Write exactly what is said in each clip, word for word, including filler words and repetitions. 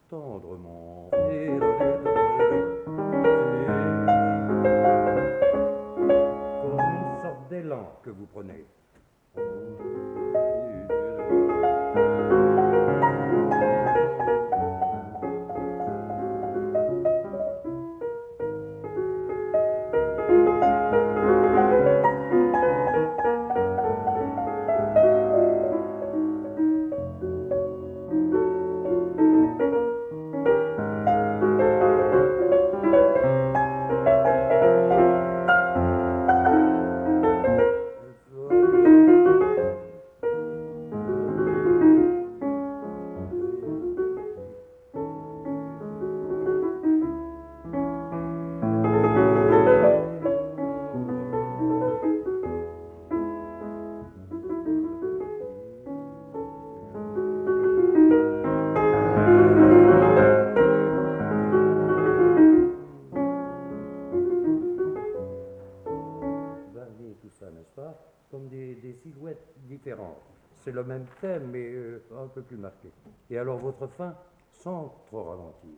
tendrement. Comme une sorte d'élan que vous prenez. Tout ça, n'est-ce pas? Comme des, des silhouettes différentes. C'est le même thème, mais euh, un peu plus marqué. Et alors votre fin, sans trop ralentir.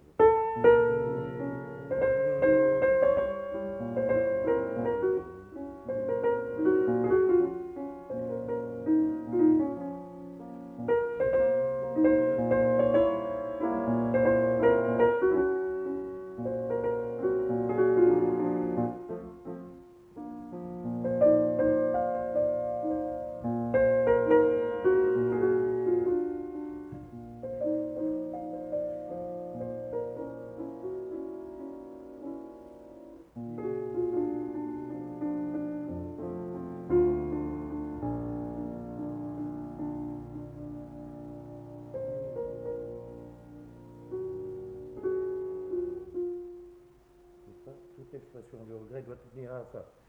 Toute expression de regret doit tenir à ça.